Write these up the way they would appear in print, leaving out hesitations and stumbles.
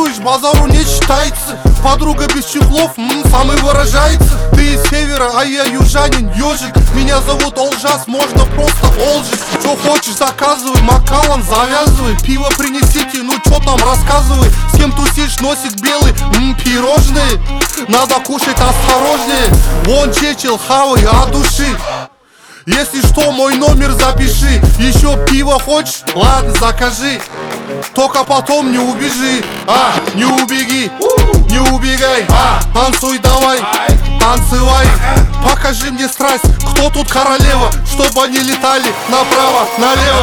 говоришь, базару не считается. Подруга без чехлов, самый выражается. Ты из севера, а я южанин, ежик. Меня зовут Олжас, можно просто Олжик. Что хочешь, заказывай, Макалан завязывай. Пиво принесите, ну чё там, рассказывай. С кем тусишь, носик белый, пирожные. Надо кушать осторожнее. Вон чечил, хавай от души. Если что, мой номер запиши. Еще пиво хочешь? Ладно, закажи. Только потом не убежи, не убеги, не убегай, танцуй давай, танцевай. Покажи мне страсть, кто тут королева, чтобы они летали направо, налево.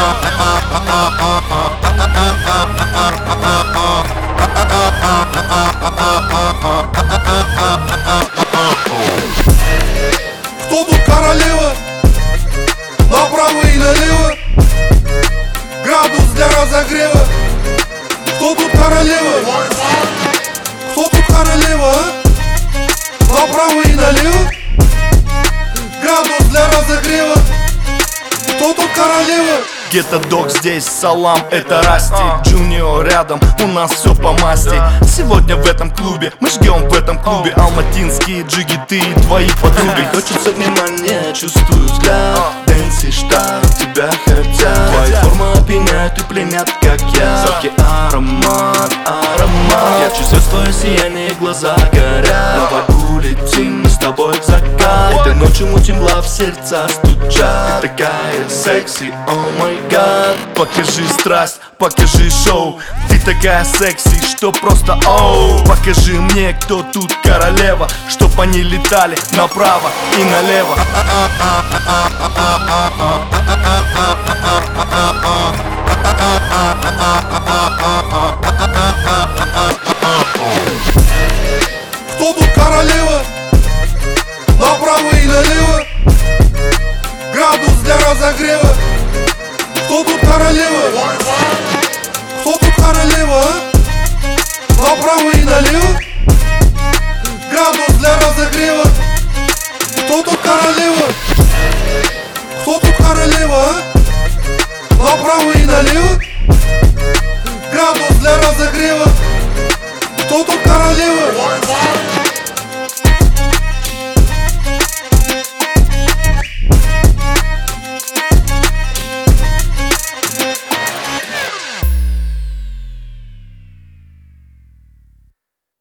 Кто тут королева? Направо и налево. Градус для разогрева. Кто тут королева? Кто тут королева, Направо и налево. Градус для разогрева. Кто тут королева? Гетто Дог здесь, салам, это Расти. Джуниор рядом, у нас все по масти. Сегодня в этом клубе, мы жгем в этом клубе. Алматинские джиги, ты и твои подруги. Хочется внимания, чувствую взгляд. Дэнси, штат, тебя хотят. Твоя форма опьяняет и пленят, как я. Сладкий аромат, аромат. Я чувствую твое сияние, глаза горят. Давай улетим с тобой в закат. Этой ночью мутим лав, сердца стучат. Ты такая секси, о май гад. Покажи страсть, покажи шоу. Ты такая секси, что просто оу. Покажи мне, кто тут королева, чтоб они летали направо и налево.